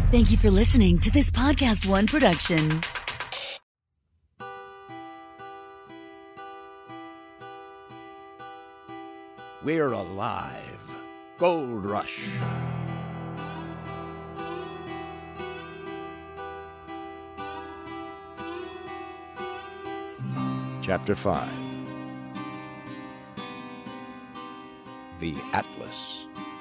Thank you for listening to this Podcast One production. We're alive. Gold Rush. Chapter 5. The Atlas.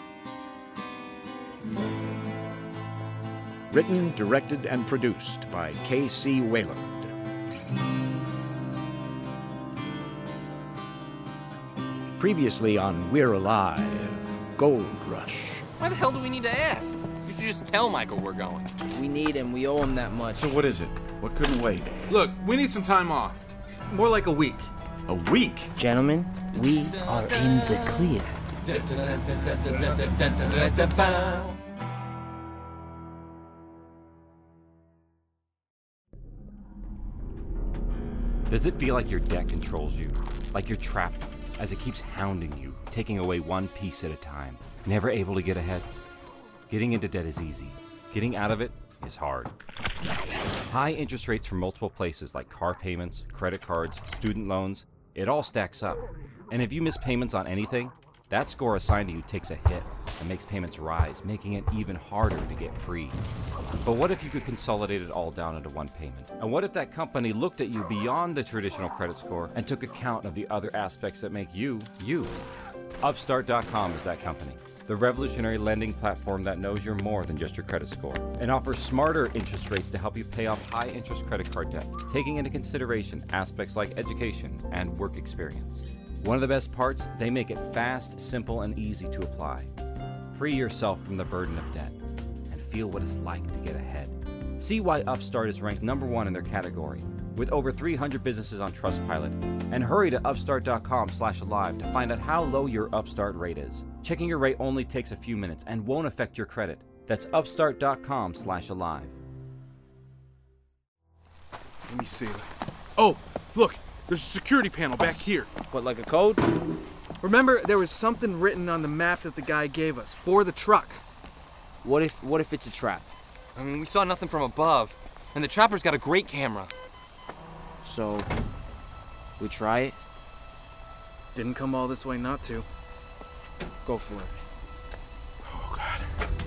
Written, directed, and produced by K.C. Wayland. Previously on We're Alive, Gold Rush. Why the hell do we need to ask? You should just tell Michael we're going. We need him. We owe him that much. So what is it? What couldn't wait? Look, we need some time off. More like a week. A week? Gentlemen, we are in the clear. Does it feel like your debt controls you? Like you're trapped as it keeps hounding you, taking away one piece at a time, never able to get ahead? Getting into debt is easy. Getting out of it is hard. High interest rates from multiple places like car payments, credit cards, student loans, it all stacks up. And if you miss payments on anything, that score assigned to you takes a hit and makes payments rise, making it even harder to get free. But what if you could consolidate it all down into one payment? And what if that company looked at you beyond the traditional credit score and took account of the other aspects that make you, you? Upstart.com is that company. The revolutionary lending platform that knows you're more than just your credit score and offers smarter interest rates to help you pay off high-interest credit card debt, taking into consideration aspects like education and work experience. One of the best parts, they make it fast, simple, and easy to apply. Free yourself from the burden of debt and feel what it's like to get ahead. See why Upstart is ranked #1 in their category with over 300 businesses on Trustpilot. And hurry to upstart.com/alive to find out how low your Upstart rate is. Checking your rate only takes a few minutes and won't affect your credit. That's upstart.com/alive. Let me see. Oh, look, there's a security panel back here. What, like a code? Remember, there was something written on the map that the guy gave us for the truck. What if it's a trap? I mean, we saw nothing from above, and the trapper's got a great camera. So, we try it? Didn't come all this way not to. Go for it. Oh, God.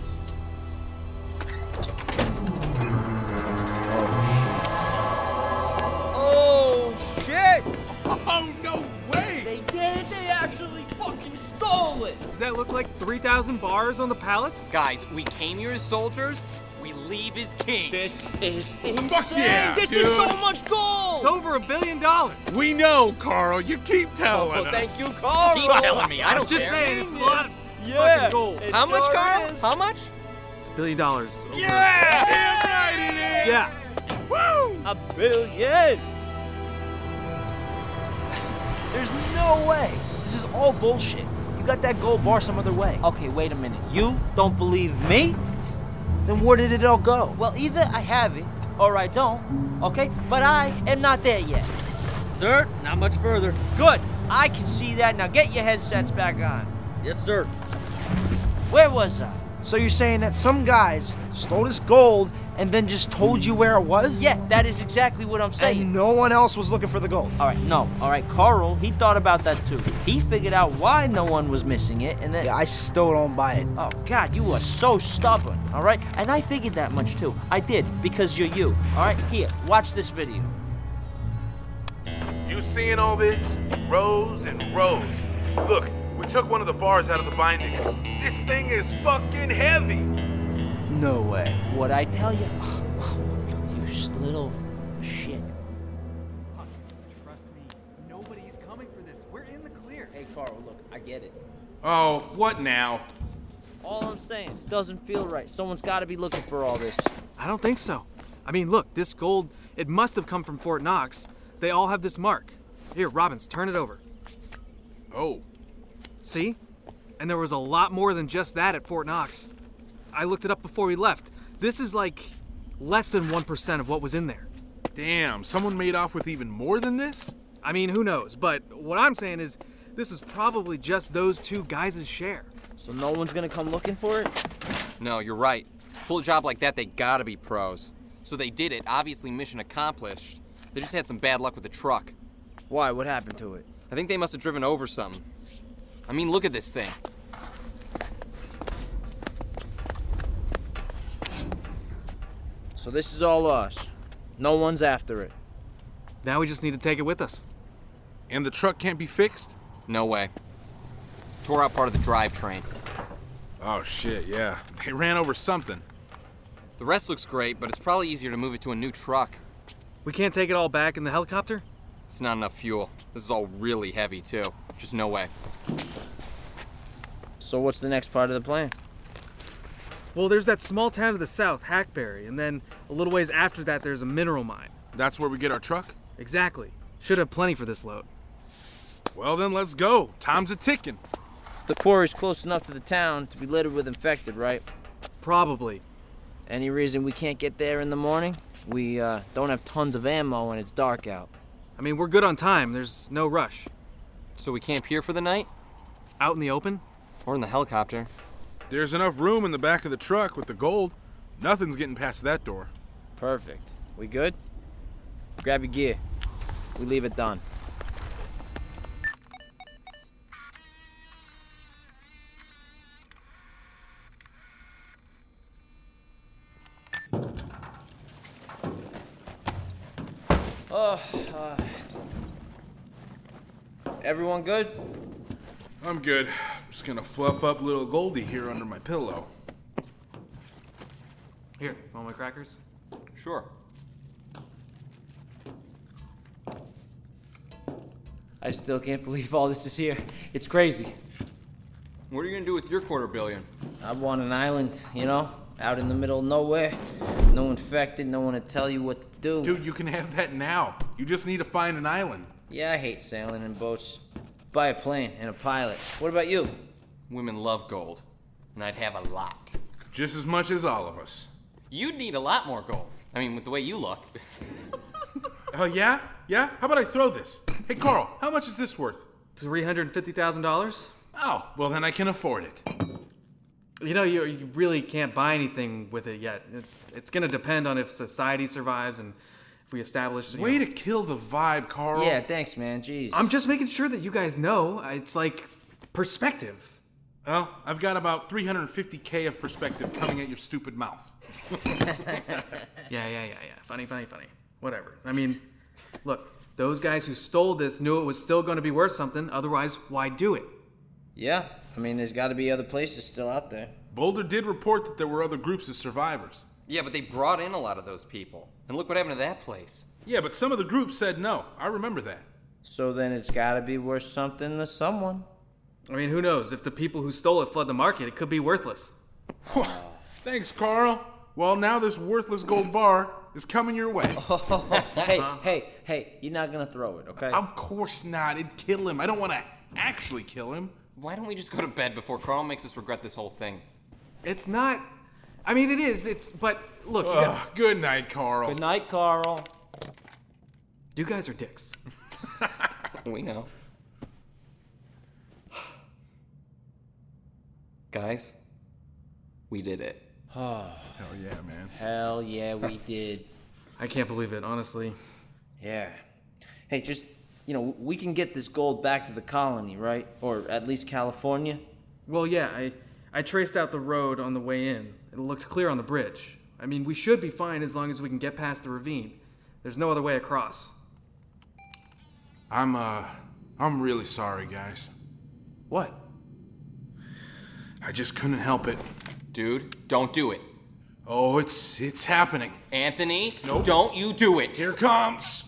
Oh, shit! Oh, no way! They did! They actually fucking stole it! Does that look like 3,000 bars on the pallets? Guys, we came here as soldiers, we leave as kings. This is insane! Fuck yeah, this dude. is so much gold! It's over $1 billion. We know, Carl. You keep telling us. Thank you, Carl! Keep telling me, I don't Just care. saying, it's a lot of Yeah! fucking gold. It How much, sure Carl? is. How much? It's $1 billion. Over. Yeah! Damn right it is! Yeah. Woo! $1 billion! There's no way. This is all bullshit. You got that gold bar some other way. Okay, wait a minute. You don't believe me? Then where did it all go? Well, either I have it or I don't, okay? But I am not there yet. Sir, not much further. Good. I can see that. Now get your headsets back on. Yes, sir. Where was I? So you're saying that some guys stole this gold and then just told you where it was? Yeah, that is exactly what I'm saying. And no one else was looking for the gold. All right, no. All right, Carl, he thought about that too. He figured out why no one was missing it, and then... Yeah, I still don't buy it. Oh, God, you are so stubborn, all right? And I figured that much too. I did, because you're you. All right, here, watch this video. You seeing all this? Rows and rows. Look, we took one of the bars out of the binding. This thing is fucking heavy. No way. What'd I tell you? You little shit. Trust me, nobody's coming for this. We're in the clear. Hey, Carl, look, I get it. Oh, what now? All I'm saying, doesn't feel right. Someone's got to be looking for all this. I don't think so. I mean, look, this gold, it must have come from Fort Knox. They all have this mark. Here, Robbins, turn it over. Oh. See? And there was a lot more than just that at Fort Knox. I looked it up before we left. This is like less than 1% of what was in there. Damn, someone made off with even more than this? I mean, who knows? But what I'm saying is, this is probably just those two guys' share. So no one's gonna come looking for it? No, you're right. pull a job like that, they gotta be pros. So they did it, obviously mission accomplished. They just had some bad luck with the truck. Why? What happened to it? I think they must have driven over something. I mean, look at this thing. So this is all us. No one's after it. Now we just need to take it with us. And the truck can't be fixed? No way. Tore out part of the drivetrain. Oh shit, yeah. They ran over something. The rest looks great, but it's probably easier to move it to a new truck. We can't take it all back in the helicopter? It's not enough fuel. This is all really heavy, too. Just no way. So what's the next part of the plan? Well, there's that small town to the south, Hackberry, and then a little ways after that there's a mineral mine. That's where we get our truck? Exactly. Should have plenty for this load. Well then, let's go. Time's a-ticking. The quarry's close enough to the town to be littered with infected, right? Probably. Any reason we can't get there in the morning? We don't have tons of ammo and it's dark out. I mean, we're good on time. There's no rush. So we camp here for the night? Out in the open? Or in the helicopter? There's enough room in the back of the truck with the gold. Nothing's getting past that door. Perfect. We good? Grab your gear. We leave it done. Everyone good? I'm good. I'm just gonna fluff up little Goldie here under my pillow. Here, want my crackers? Sure. I still can't believe all this is here. It's crazy. What are you gonna do with your $250 million? I want an island, you know? Out in the middle of nowhere. No infected, no one to tell you what to do. Dude, you can have that now. You just need to find an island. Yeah, I hate sailing in boats. Buy a plane and a pilot. What about you? Women love gold, and I'd have a lot. Just as much as all of us. You'd need a lot more gold. I mean, with the way you look. Oh, yeah? Yeah? How about I throw this? Hey, Carl, how much is this worth? $350,000? Oh, well then I can afford it. You know, you really can't buy anything with it yet. It's gonna depend on if society survives and if we establish... Way to kill the vibe, Carl. Yeah, thanks, man. Jeez. I'm just making sure that you guys know. It's like perspective. Well, I've got about $350K of perspective coming at your stupid mouth. Yeah. Funny. Whatever. I mean, look, those guys who stole this knew it was still going to be worth something. Otherwise, why do it? Yeah, I mean, there's got to be other places still out there. Boulder did report that there were other groups of survivors. Yeah, but they brought in a lot of those people. And look what happened to that place. Yeah, but some of the groups said no. I remember that. So then it's got to be worth something to someone. I mean, who knows? If the people who stole it flood the market, it could be worthless. Thanks, Carl. Well, now this worthless gold bar is coming your way. Hey, you're not going to throw it, okay? Of course not. It'd kill him. I don't want to actually kill him. Why don't we just go to bed before Carl makes us regret this whole thing? It's not... I mean, it is. But look... Good night, Carl. Good night, Carl. You guys are dicks. We know. Guys, we did it. Hell yeah, man. Hell yeah, we did. I can't believe it, honestly. Yeah. Hey, just, you know, we can get this gold back to the colony, right? Or at least California? Well, yeah, I traced out the road on the way in. It looked clear on the bridge. I mean, we should be fine as long as we can get past the ravine. There's no other way across. I'm really sorry, guys. What? I just couldn't help it. Dude, don't do it. Oh, it's happening. Anthony, nope. Don't you do it. Here comes.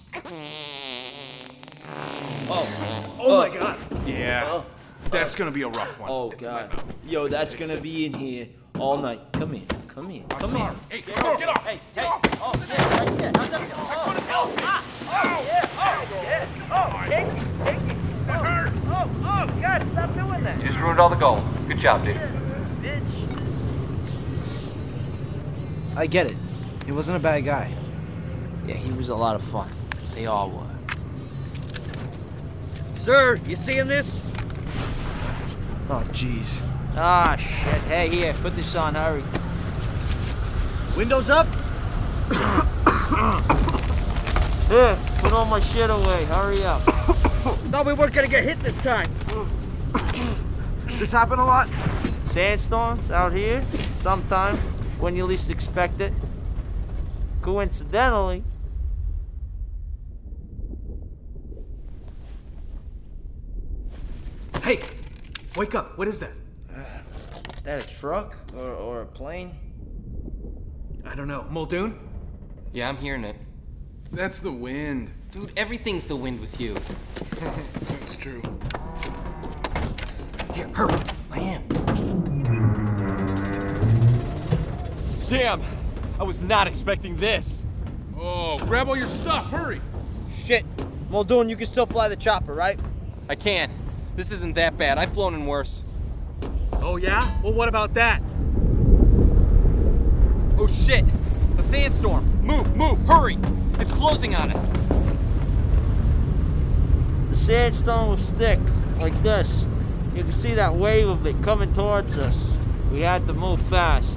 Oh my God. Yeah. That's gonna be a rough one. Oh God. Yo, that's gonna be in here all night. Come here. Come here. Come here. Hey, get off. Hey. Oh, yeah, right there. Oh, God, stop doing that. You just ruined all the gold. Good job, dude. I get it. He wasn't a bad guy. Yeah, he was a lot of fun. They all were. Sir, you seeing this? Oh, jeez. Ah, shit. Hey, here, put this on, hurry. Windows up? Here, put all my shit away. Hurry up. Thought we weren't gonna get hit this time. This happen a lot? Sandstorms out here, sometimes, when you least expect it. Coincidentally. Hey, wake up. What is that? That a truck or a plane? I don't know. Muldoon? Yeah, I'm hearing it. That's the wind. Dude, everything's the wind with you. That's true. Here, hurry. I am. Damn! I was not expecting this. Oh, grab all your stuff, hurry! Shit. Muldoon, you can still fly the chopper, right? I can. This isn't that bad. I've flown in worse. Oh, yeah? Well, what about that? Oh shit! A sandstorm! Move! Hurry! It's closing on us! The sandstone was thick, like this. You can see that wave of it coming towards us. We had to move fast.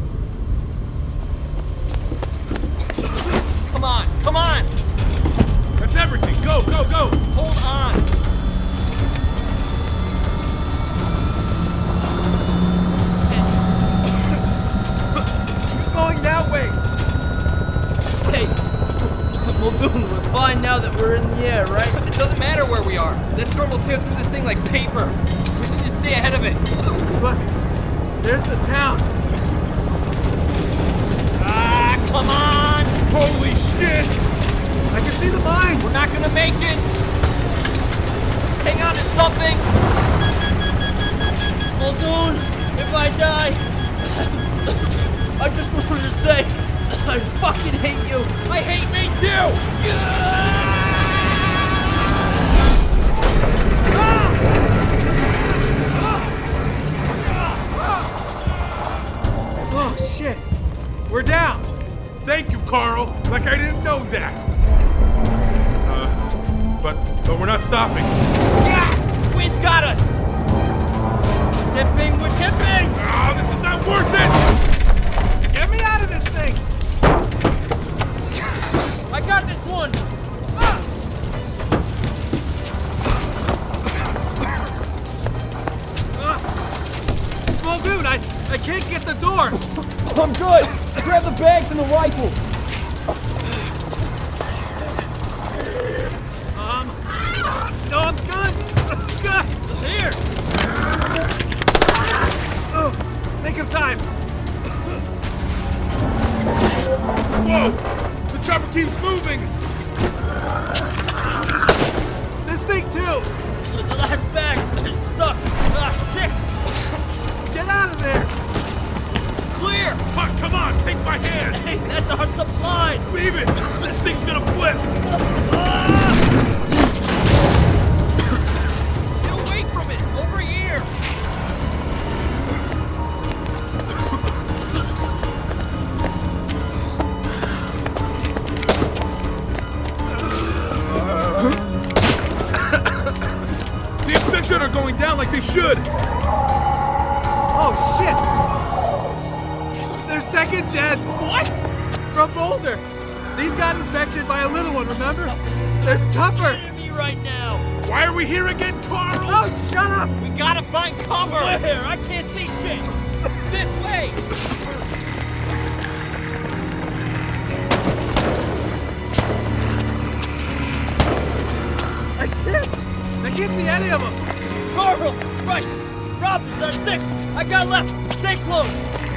Come on! That's everything! Go! Hold on! Keep going that way. Hey, Muldoon, we're fine now that we're in the air, right? It doesn't matter where we are. That storm will tear through this thing like paper. We should just stay ahead of it. Look, there's the town. Ah, come on! Holy shit! I can see the mine. We're not gonna make it! Hang on to something! Muldoon, if I die, I just wanted to say, I fucking hate you. I hate me too! Oh, shit. We're down. Thank you, Carl! Like I didn't know that! But we're not stopping. Yeah! Wind's got us! Tipping, we're tipping! Oh, this is not worth it! Get me out of this thing. I got this one! Muldoon, I can't get the door. I'm good. Grab the bags and the rifle. No, I'm good. Good. Here! Oh, think of time. Whoa! The chopper keeps moving! This thing too. The last bag is stuck! Ah, shit! Get out of there. Clear! Huck, come on, take my hand! Hey, that's our supplies! Leave it! This thing's gonna flip! Get away from it! Over here! The infection are going down like they should! Oh shit! They're second gens. What? From Boulder. These got infected by a little one, remember? They're tougher. You're kidding me right now! Why are we here again, Carl? Oh, shut up! We gotta find cover! Where? I can't see shit! This way! I can't see any of them. Carl! Right! Robbins on 6! I got left! Stay close!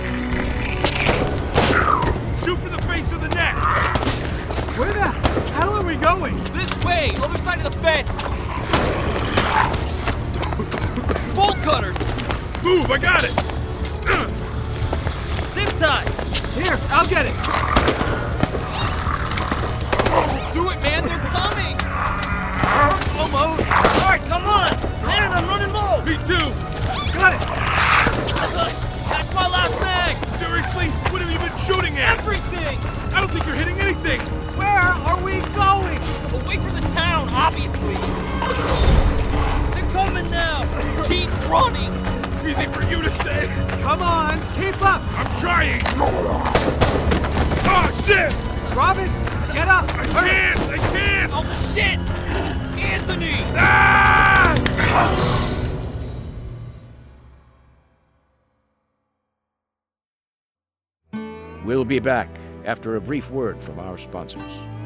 Shoot for the face of the neck! Where the hell are we going? This way! Other side of the fence! Bolt cutters! Move, I got it! Zip tie! Here, I'll get it. Do it, man! They're coming! Almost! Alright, come on! Man, I'm running low! Me too! Got it. That's my last bag! Seriously? What have you been shooting at? Everything! I don't think you're hitting anything! Where are we going? Away from the town, obviously! They're coming now! Keep running! Easy for you to say! Come on, keep up. I'm trying! shit! Robbins, get up! I can't! Oh, shit! Anthony! Ah! We'll be back after a brief word from our sponsors.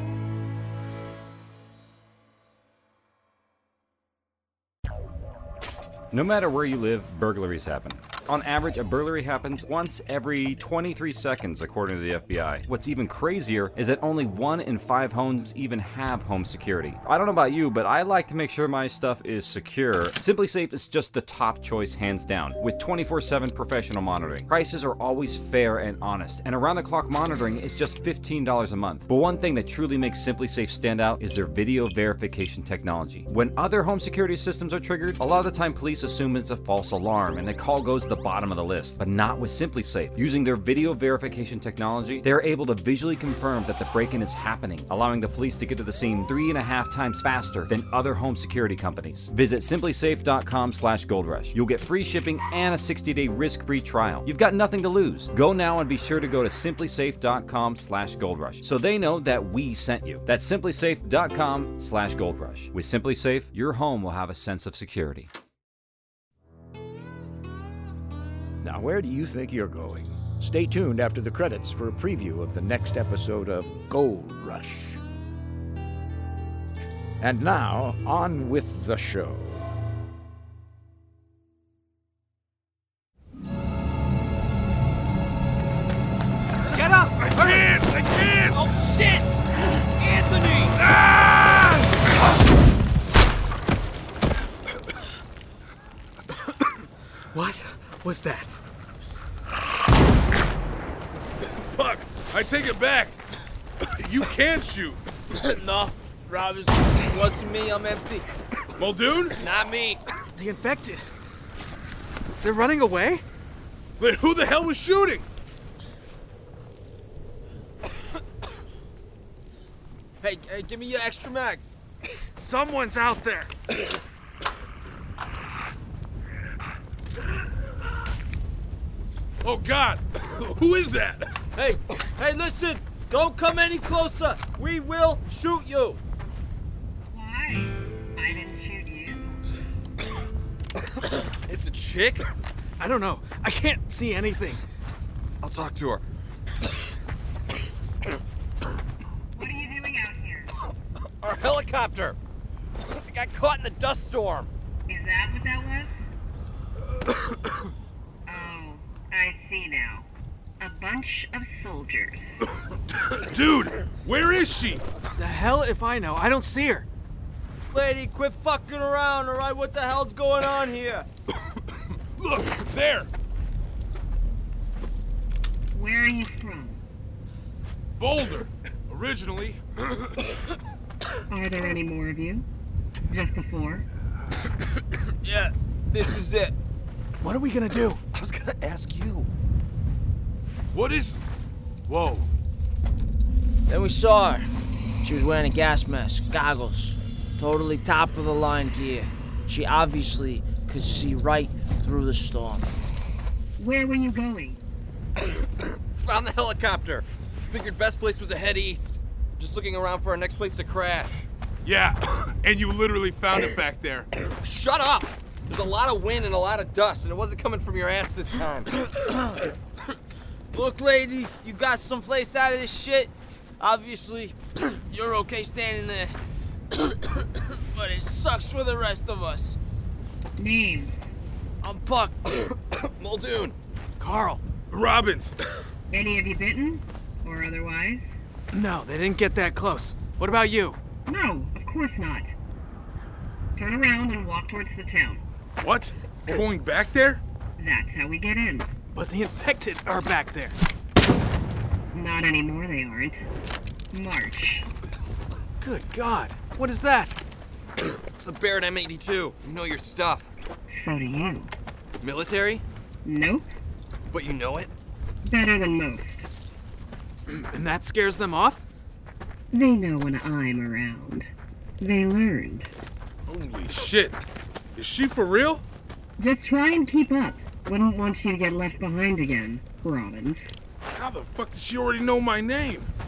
No matter where you live, burglaries happen. On average, a burglary happens once every 23 seconds, according to the FBI. What's even crazier is that only 1 in 5 homes even have home security. I don't know about you, but I like to make sure my stuff is secure. SimpliSafe is just the top choice, hands down, with 24/7 professional monitoring. Prices are always fair and honest, and around-the-clock monitoring is just $15 a month. But one thing that truly makes SimpliSafe stand out is their video verification technology. When other home security systems are triggered, a lot of the time police assume it's a false alarm, and the call goes to the bottom of the list, but not with SimpliSafe. Using their video verification technology, they're able to visually confirm that the break-in is happening, allowing the police to get to the scene 3.5 times faster than other home security companies. Visit simplisafe.com/goldrush. You'll get free shipping and a 60-day risk-free trial. You've got nothing to lose. Go now and be sure to go to simplisafe.com/goldrush so they know that we sent you. That's simplisafe.com/goldrush. With SimpliSafe, your home will have a sense of security. Now, where do you think you're going? Stay tuned after the credits for a preview of the next episode of Gold Rush. And now, on with the show. Get up! I can't! Oh, shit! Anthony! Ah! What was that? Fuck! I take it back. You can't shoot. No, Robbins, wasn't me, I'm empty. Muldoon? Not me. The infected. They're running away? Then who the hell was shooting? Hey, give me your extra mag. Someone's out there. Oh God! Who is that? Hey, listen! Don't come any closer! We will shoot you! Why? I didn't shoot you. It's a chick? I don't know. I can't see anything. I'll talk to her. What are you doing out here? Our helicopter! I got caught in the dust storm. Is that what that was? Oh, I see now. A bunch of soldiers. Dude, where is she? The hell if I know. I don't see her. Lady, quit fucking around, alright? What the hell's going on here? Look, there! Where are you from? Boulder, originally. Are there any more of you? Just the 4? Yeah, this is it. What are we gonna do? I was gonna ask you. What is... Whoa. Then we saw her. She was wearing a gas mask, goggles, totally top of the line gear. She obviously could see right through the storm. Where were you going? Found the helicopter. Figured best place was to head east. Just looking around for our next place to crash. Yeah, and you literally found it back there. Shut up! There's a lot of wind and a lot of dust, and it wasn't coming from your ass this time. Look, lady, you got someplace out of this shit? Obviously, you're okay standing there. But it sucks for the rest of us. Names. I'm Puck. Muldoon. Carl. Robbins. Any of you bitten? Or otherwise? No, they didn't get that close. What about you? No, of course not. Turn around and walk towards the town. What? Going back there? That's how we get in. But the infected are back there. Not anymore, they aren't. March. Good God. What is that? It's the Barrett M82. You know your stuff. So do you. Military? Nope. But you know it? Better than most. And that scares them off? They know when I'm around. They learned. Holy shit. Is she for real? Just try and keep up. Wouldn't want you to get left behind again, Robbins. How the fuck did she already know my name?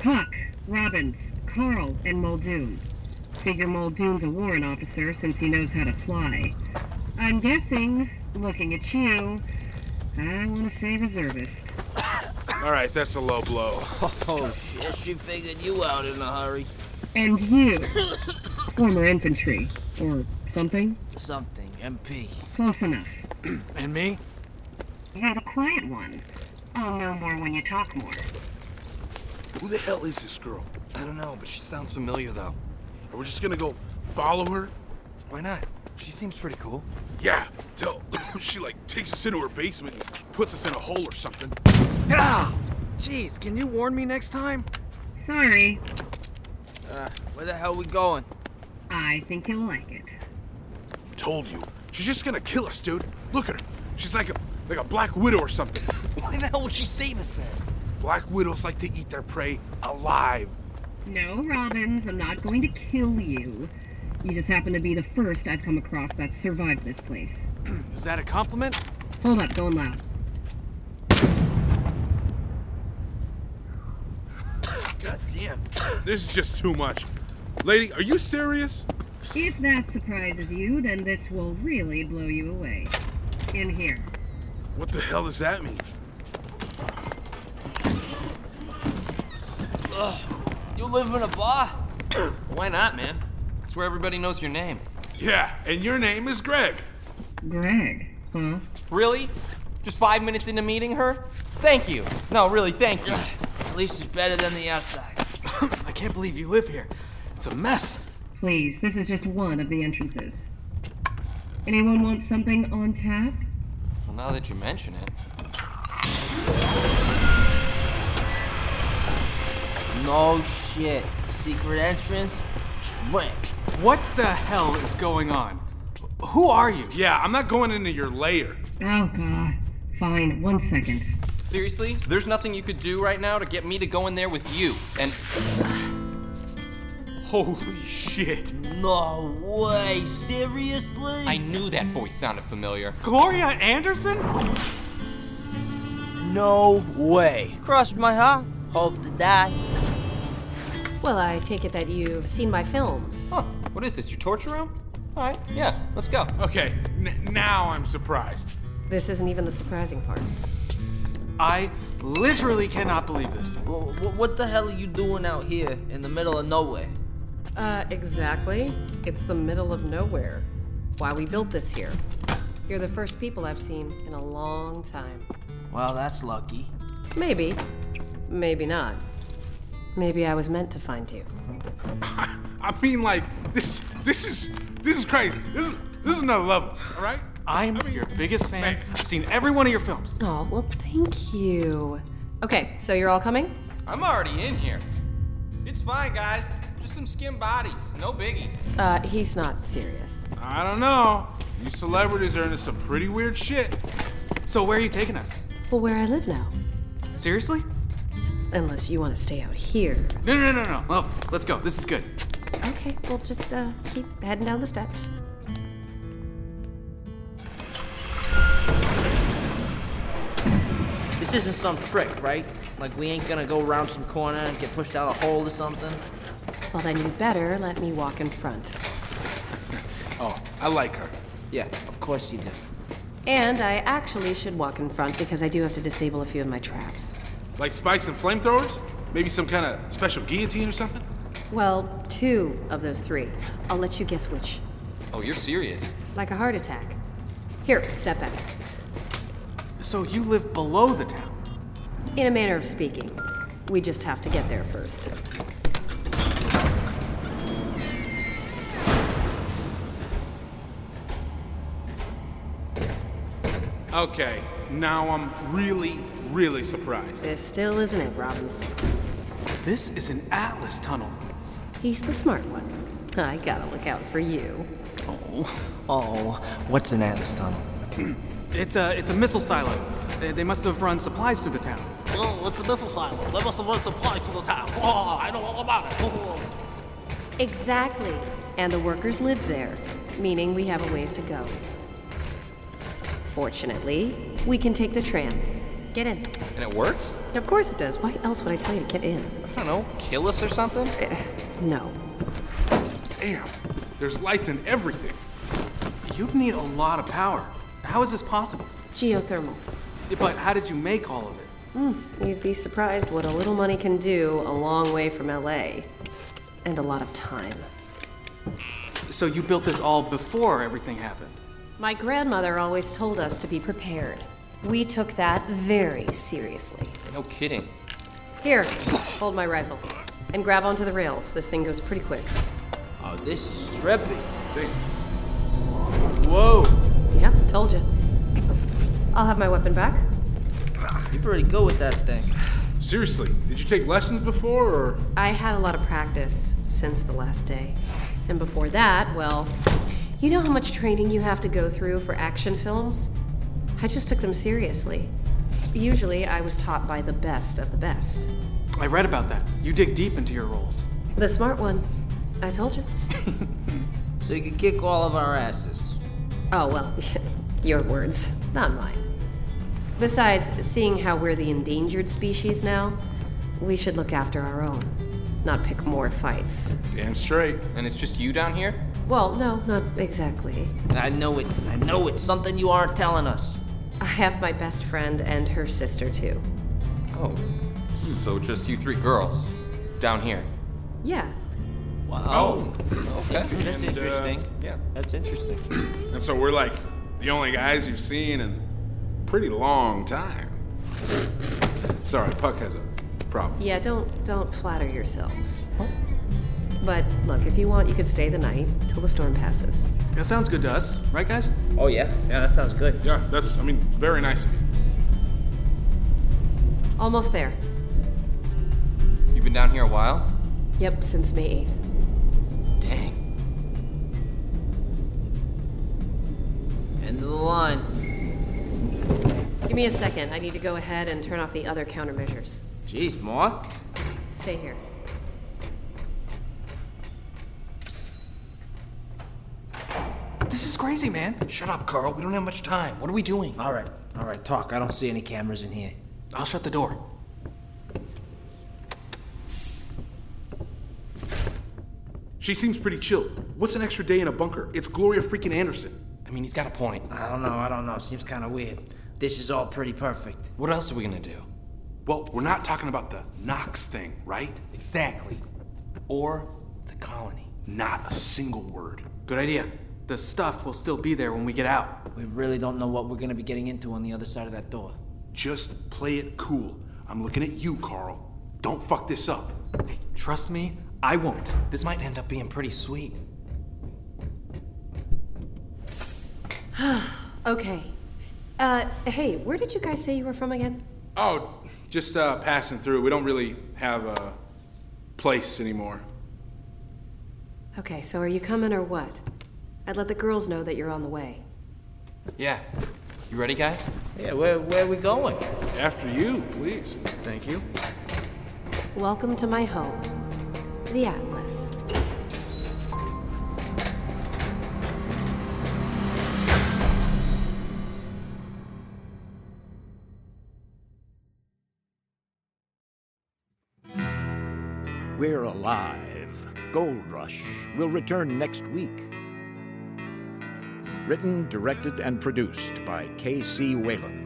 Puck, Robbins, Carl, and Muldoon. Figure Muldoon's a warrant officer since he knows how to fly. I'm guessing, looking at you, I want to say reservist. All right, that's a low blow. Oh, shit, she figured you out in a hurry. And you, former infantry, or something? Something, MP. Close enough. And me? You're the quiet one. I'll know more when you talk more. Who the hell is this girl? I don't know, but she sounds familiar, though. Are we just gonna go follow her? Why not? She seems pretty cool. Yeah, till she, like, takes us into her basement and puts us in a hole or something. Ah! Jeez, can you warn me next time? Sorry. Where the hell we going? I think you'll like it. Told you. She's just gonna kill us, dude. Look at her. She's like a Black Widow or something. Why the hell would she save us then? Black Widows like to eat their prey alive. No, Robbins, I'm not going to kill you. You just happen to be the first I've come across that survived this place. Is that a compliment? Hold up, going loud. God damn. This is just too much. Lady, are you serious? If that surprises you, then this will really blow you away. In here. What the hell does that mean? You live in a bar? Why not, man? It's where everybody knows your name. Yeah, and your name is Greg. Greg, huh? Really? Just 5 minutes into meeting her? Thank you. No, really, thank you. At least it's better than the outside. I can't believe you live here. It's a mess. Please, this is just one of the entrances. Anyone want something on tap? Well, now that you mention it. No shit. Secret entrance? Drink. What the hell is going on? Who are you? Yeah, I'm not going into your lair. Oh, God. Fine, 1 second. Seriously? There's nothing you could do right now to get me to go in there with you, and... Holy shit. No way. Seriously? I knew that voice sounded familiar. Gloria Anderson? No way. Cross my heart. Hope to die. Well, I take it that you've seen my films. Huh. What is this, your torture room? All right, yeah, let's go. Okay, now I'm surprised. This isn't even the surprising part. I literally cannot believe this. What the hell are you doing out here in the middle of nowhere? Exactly. It's the middle of nowhere. Why we built this here. You're the first people I've seen in a long time. Well, that's lucky. Maybe. Maybe not. Maybe I was meant to find you. I mean, like, this is crazy. This is another level, all right? I'm your biggest fan. I've seen every one of your films. Oh, well, thank you. Okay, so you're all coming? I'm already in here. It's fine, guys. Just some skin bodies. No biggie. He's not serious. I don't know. You celebrities are into some pretty weird shit. So where are you taking us? Well, where I live now. Seriously? Unless you want to stay out here. No. Well, let's go. This is good. Okay, well, just keep heading down the steps. This isn't some trick, right? Like we ain't gonna go around some corner and get pushed down a hole or something? Well, then you better let me walk in front. Oh, I like her. Yeah, of course you do. And I actually should walk in front because I do have to disable a few of my traps. Like spikes and flamethrowers? Maybe some kind of special guillotine or something? Well, 2 of those 3. I'll let you guess which. Oh, you're serious? Like a heart attack. Here, step back. So you live below the town? In a manner of speaking. We just have to get there first. Okay, now I'm really surprised. This still isn't it, Robbins. This is an Atlas tunnel. He's the smart one. I gotta look out for you. Oh, what's an Atlas tunnel? It's a missile silo. They must have run supplies through the town. Oh, it's a missile silo. They must have run supplies through the town. Oh, I know all about it. Oh. Exactly. And the workers live there, meaning we have a ways to go. Fortunately, we can take the tram. Get in. And it works? Of course it does. Why else would I tell you to get in? I don't know, kill us or something? No. Damn, there's lights and everything. You'd need a lot of power. How is this possible? Geothermal. But how did you make all of it? You'd be surprised what a little money can do a long way from LA. And a lot of time. So you built this all before everything happened? My grandmother always told us to be prepared. We took that very seriously. No kidding. Here, hold my rifle. And grab onto the rails. This thing goes pretty quick. Oh, this is trippy. Whoa! Yeah, told you. I'll have my weapon back. You're pretty good with that thing. Seriously, did you take lessons before, or? I had a lot of practice since the last day. And before that, well, you know how much training you have to go through for action films? I just took them seriously. Usually, I was taught by the best of the best. I read about that. You dig deep into your roles. The smart one. I told you. So you could kick all of our asses. Oh, well, your words, not mine. Besides, seeing how we're the endangered species now, we should look after our own, not pick more fights. Damn straight. And it's just you down here? Well, no, not exactly. I know it. I know it's something you aren't telling us. I have my best friend and her sister, too. Oh, so just you three girls down here? Yeah. Wow. Okay. That's interesting. Yeah. That's interesting. And so we're like the only guys you've seen in a pretty long time. Sorry, Puck has a problem. Yeah, don't flatter yourselves. But look, if you want, you could stay the night till the storm passes. That sounds good to us, right, guys? Oh, yeah. Yeah, that sounds good. Yeah, it's very nice of you. Almost there. You've been down here a while? Yep, since May 8th. Dang. End of the line. Give me a second. I need to go ahead and turn off the other countermeasures. Jeez, Ma. Stay here. This is crazy, man. Shut up, Carl. We don't have much time. What are we doing? All right, talk. I don't see any cameras in here. I'll shut the door. She seems pretty chill. What's an extra day in a bunker? It's Gloria freaking Anderson. I mean, he's got a point. I don't know. Seems kind of weird. This is all pretty perfect. What else are we gonna do? Well, we're not talking about the Knox thing, right? Exactly. Or the colony. Not a single word. Good idea. The stuff will still be there when we get out. We really don't know what we're gonna be getting into on the other side of that door. Just play it cool. I'm looking at you, Carl. Don't fuck this up. Hey, trust me, I won't. This might end up being pretty sweet. Okay. Hey, where did you guys say you were from again? Oh, just passing through. We don't really have a place anymore. Okay, so are you coming or what? I'd let the girls know that you're on the way. Yeah. You ready, guys? Yeah, where are we going? After you, please. Thank you. Welcome to my home, the Atlas. We're alive. Gold Rush will return next week. Written, directed, and produced by K.C. Wayland.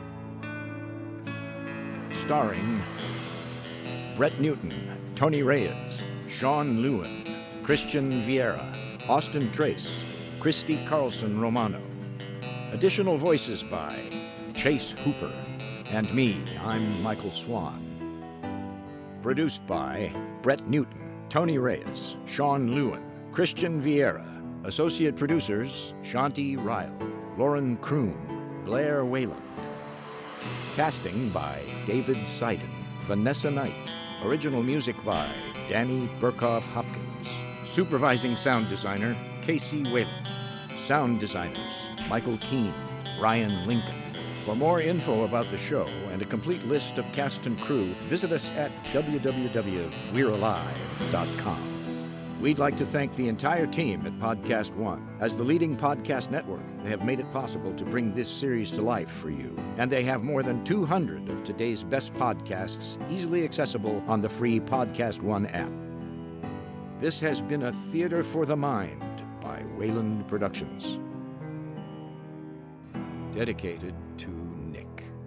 Starring Brett Newton, Tony Reyes, Sean Lewin, Christian Vieira, Austin Trace, Christy Carlson Romano. Additional voices by Chase Hooper and me, I'm Michael Swan. Produced by Brett Newton, Tony Reyes, Sean Lewin, Christian Vieira. Associate producers, Shanti Ryle, Lauren Kroom, Blair Wayland. Casting by David Seiden, Vanessa Knight. Original music by Danny Burkhoff Hopkins. Supervising sound designer, Casey Wayland. Sound designers, Michael Keane, Ryan Lincoln. For more info about the show and a complete list of cast and crew, visit us at www.we'realive.com. We'd like to thank the entire team at Podcast One. As the leading podcast network, they have made it possible to bring this series to life for you. And they have more than 200 of today's best podcasts easily accessible on the free Podcast One app. This has been a Theater for the Mind by Wayland Productions. Dedicated to Nick.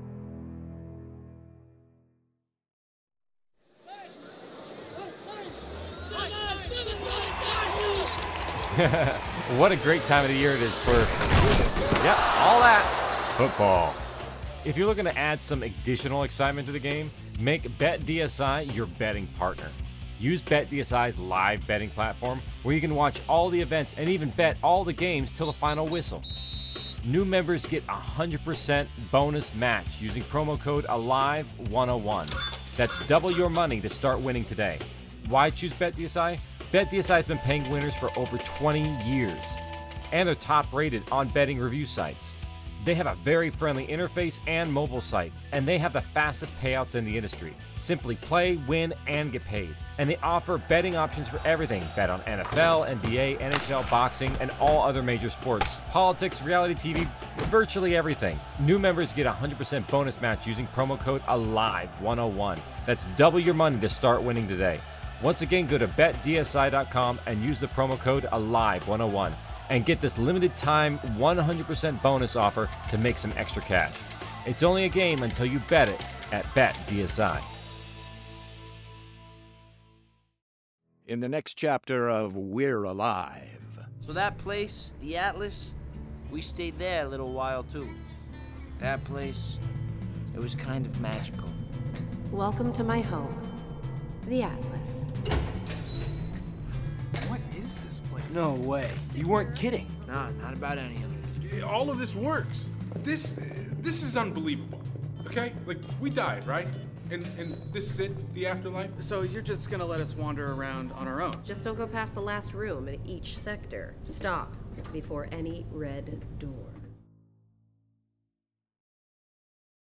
What a great time of the year it is for, all that football. If you're looking to add some additional excitement to the game, make BetDSI your betting partner. Use BetDSI's live betting platform where you can watch all the events and even bet all the games till the final whistle. New members get 100% bonus match using promo code ALIVE101. That's double your money to start winning today. Why choose BetDSI? BetDSI has been paying winners for over 20 years, and they're top rated on betting review sites. They have a very friendly interface and mobile site, and they have the fastest payouts in the industry. Simply play, win, and get paid. And they offer betting options for everything. Bet on NFL, NBA, NHL, boxing, and all other major sports. Politics, reality TV, virtually everything. New members get 100% bonus match using promo code ALIVE101. That's double your money to start winning today. Once again, go to betdsi.com and use the promo code ALIVE101 and get this limited time 100% bonus offer to make some extra cash. It's only a game until you bet it at BetDSI. In the next chapter of We're Alive. So that place, the Atlas, we stayed there a little while too. That place, it was kind of magical. Welcome to my home, the Atlas. What is this place? No way. You weren't kidding. Nah, not about any of it. All of this works. This is unbelievable. Okay? Like, we died, right? And this is it? The afterlife? So you're just gonna let us wander around on our own? Just don't go past the last room in each sector. Stop before any red door.